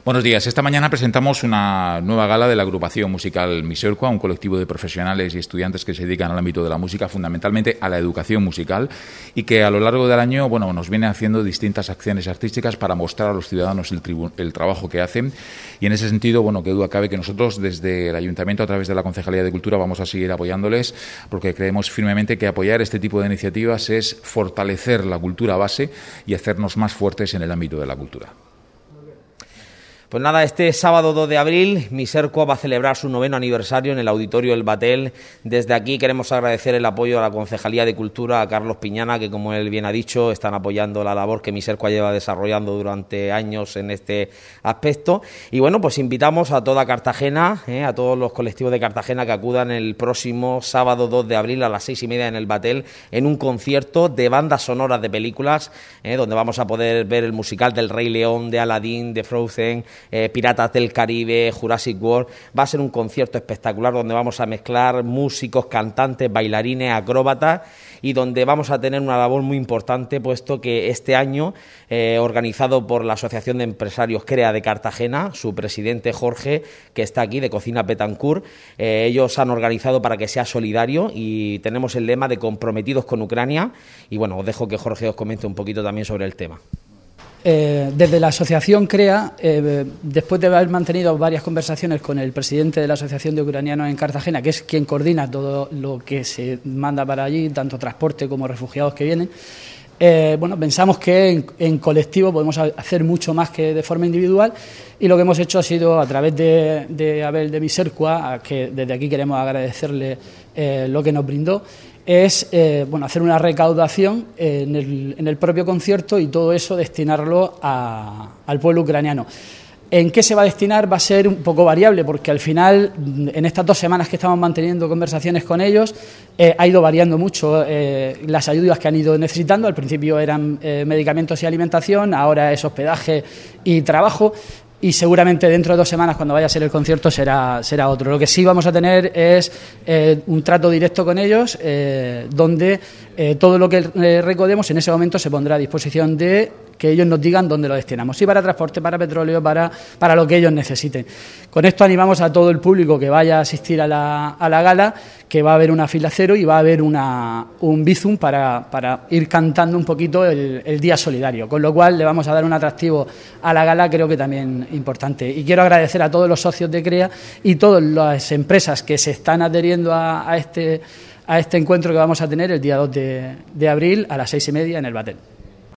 Buenos días. Esta mañana presentamos una nueva gala de la agrupación musical Misercua, un colectivo de profesionales y estudiantes que se dedican al ámbito de la música, fundamentalmente a la educación musical, y que a lo largo del año nos viene haciendo distintas acciones artísticas para mostrar a los ciudadanos el trabajo que hacen. Y en ese sentido, que duda cabe que nosotros desde el Ayuntamiento, a través de la Concejalía de Cultura, vamos a seguir apoyándoles, porque creemos firmemente que apoyar este tipo de iniciativas es fortalecer la cultura base y hacernos más fuertes en el ámbito de la cultura. Pues nada, este sábado 2 de abril, Misercua va a celebrar su 9º aniversario en el Auditorio El Batel. Desde aquí queremos agradecer el apoyo a la Concejalía de Cultura, a Carlos Piñana, que como él bien ha dicho, están apoyando la labor que Misercua lleva desarrollando durante años en este aspecto. Y bueno, pues invitamos a toda Cartagena, a todos los colectivos de Cartagena que acudan el próximo sábado 2 de abril a las 6:30 en El Batel, en un concierto de bandas sonoras de películas, donde vamos a poder ver el musical del Rey León, de Aladdin, de Frozen, Piratas del Caribe, Jurassic World. Va a ser un concierto espectacular donde vamos a mezclar músicos, cantantes, bailarines, acróbatas, y donde vamos a tener una labor muy importante, puesto que este año, organizado por la Asociación de Empresarios CREA de Cartagena, su presidente Jorge, que está aquí, de Cocina Betancourt, ellos han organizado para que sea solidario, y tenemos el lema de comprometidos con Ucrania. Y bueno, os dejo que Jorge os comente un poquito también sobre el tema. Desde la asociación CREA, después de haber mantenido varias conversaciones con el presidente de la Asociación de Ucranianos en Cartagena, que es quien coordina todo lo que se manda para allí, tanto transporte como refugiados que vienen, pensamos que en colectivo podemos hacer mucho más que de forma individual, y lo que hemos hecho ha sido, a través de Abel de Misercua, que desde aquí queremos agradecerle lo que nos brindó, es hacer una recaudación en el propio concierto, y todo eso destinarlo al pueblo ucraniano. ¿En qué se va a destinar? Va a ser un poco variable, porque al final, en estas 2 semanas que estamos manteniendo conversaciones con ellos, ha ido variando mucho las ayudas que han ido necesitando. Al principio eran medicamentos y alimentación, ahora es hospedaje y trabajo. Y seguramente dentro de 2 semanas, cuando vaya a ser el concierto, será otro. Lo que sí vamos a tener es un trato directo con ellos, donde todo lo que recaudemos en ese momento se pondrá a disposición de que ellos nos digan dónde lo destinamos, si para transporte, para petróleo, para lo que ellos necesiten. Con esto animamos a todo el público que vaya a asistir a la gala, que va a haber una fila cero y va a haber un bizum para ir cantando un poquito el Día Solidario, con lo cual le vamos a dar un atractivo a la gala, creo que también importante. Y quiero agradecer a todos los socios de CREA y todas las empresas que se están adheriendo a este encuentro que vamos a tener el día 2 de abril a las 6:30 en El Batel.